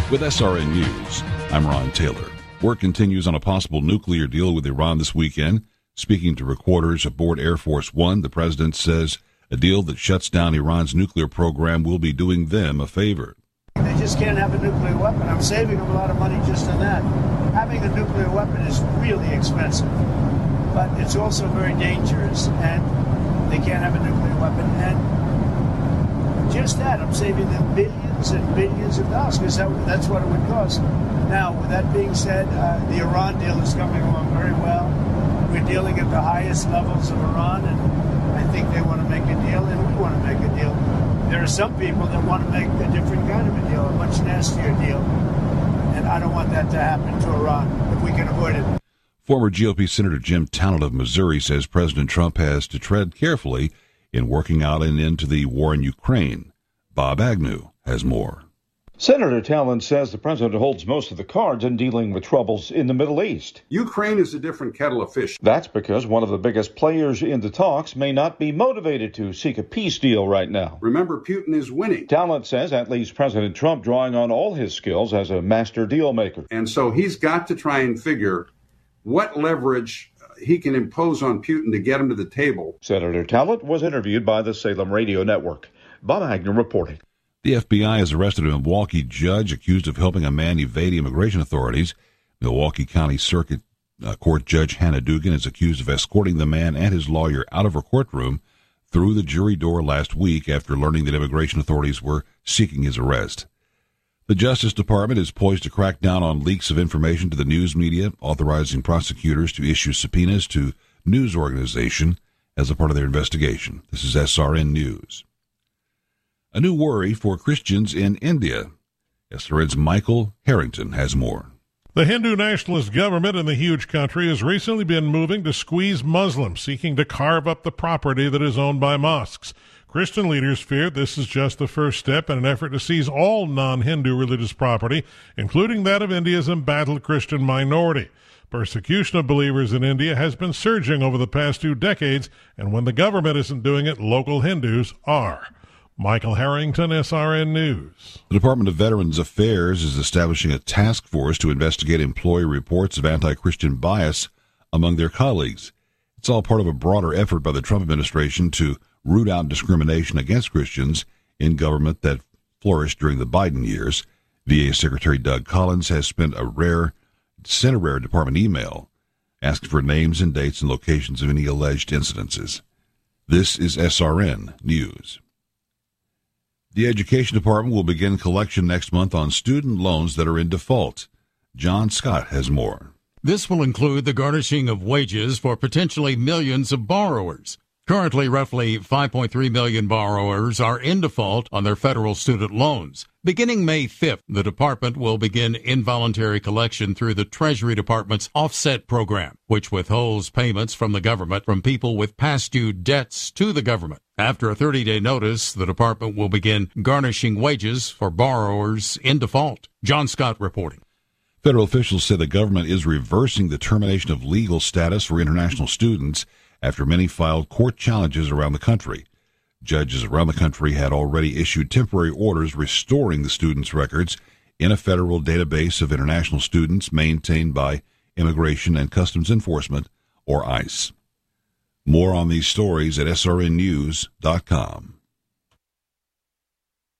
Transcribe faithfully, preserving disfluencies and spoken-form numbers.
With S R N News, I'm Ron Taylor. Work continues on a possible nuclear deal with Iran this weekend. Speaking to reporters aboard Air Force One, the president says a deal that shuts down Iran's nuclear program will be doing them a favor. They just can't have a nuclear weapon. I'm saving them a lot of money just on that. Having a nuclear weapon is really expensive, but it's also very dangerous, and they can't have a nuclear weapon. And just that, I'm saving them billions and billions of dollars, because that, that's what it would cost. Now, with that being said, uh, the Iran deal is coming along very well. We're dealing at the highest levels of Iran, and I think they want to make a deal, and we want to make a deal. There are some people that want to make a different kind of a deal, a much nastier deal, and I don't want that to happen to Iran if we can avoid it. Former G O P Senator Jim Talent of Missouri says President Trump has to tread carefully in working out an end to the war in Ukraine. Bob Agnew has more. Senator Talent says the president holds most of the cards in dealing with troubles in the Middle East. Ukraine is a different kettle of fish. That's because one of the biggest players in the talks may not be motivated to seek a peace deal right now. Remember, Putin is winning. Talent says that leaves President Trump drawing on all his skills as a master deal maker. And so he's got to try and figure what leverage he can impose on Putin to get him to the table. Senator Talent was interviewed by the Salem Radio Network. Bob Agnew reporting. The F B I has arrested a Milwaukee judge accused of helping a man evade immigration authorities. Milwaukee County Circuit uh, Court Judge Hannah Dugan is accused of escorting the man and his lawyer out of her courtroom through the jury door last week after learning that immigration authorities were seeking his arrest. The Justice Department is poised to crack down on leaks of information to the news media, authorizing prosecutors to issue subpoenas to news organizations as a part of their investigation. This is S R N News. A new worry for Christians in India. S R N's Michael Harrington has more. The Hindu nationalist government in the huge country has recently been moving to squeeze Muslims, seeking to carve up the property that is owned by mosques. Christian leaders fear this is just the first step in an effort to seize all non-Hindu religious property, including that of India's embattled Christian minority. Persecution of believers in India has been surging over the past two decades, and when the government isn't doing it, local Hindus are. Michael Harrington, S R N News. The Department of Veterans Affairs is establishing a task force to investigate employee reports of anti-Christian bias among their colleagues. It's all part of a broader effort by the Trump administration to root out discrimination against Christians in government that flourished during the Biden years. V A Secretary Doug Collins has spent a rare, sent a rare department email asking for names and dates and locations of any alleged incidences. This is S R N News. The Education Department will begin collection next month on student loans that are in default. John Scott has more. This will include the garnishing of wages for potentially millions of borrowers. Currently, roughly five point three million borrowers are in default on their federal student loans. Beginning May fifth, the department will begin involuntary collection through the Treasury Department's Offset Program, which withholds payments from the government from people with past due debts to the government. After a thirty-day notice, the department will begin garnishing wages for borrowers in default. John Scott reporting. Federal officials say the government is reversing the termination of legal status for international students after many filed court challenges around the country. Judges around the country had already issued temporary orders restoring the students' records in a federal database of international students maintained by Immigration and Customs Enforcement, or ICE. More on these stories at S R N news dot com.